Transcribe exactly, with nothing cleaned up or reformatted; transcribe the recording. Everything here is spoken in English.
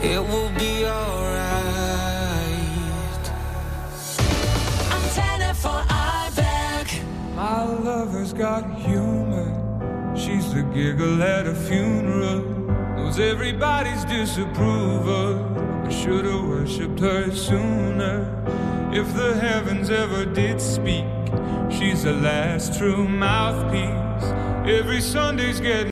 it will be alright. Antenna for Ibeck. My lover's got humor. She's the giggle at a funeral. Knows everybody's disapproval. I should've worshipped her sooner. If the heavens ever did speak, she's the last true mouthpiece. Every Sunday's getting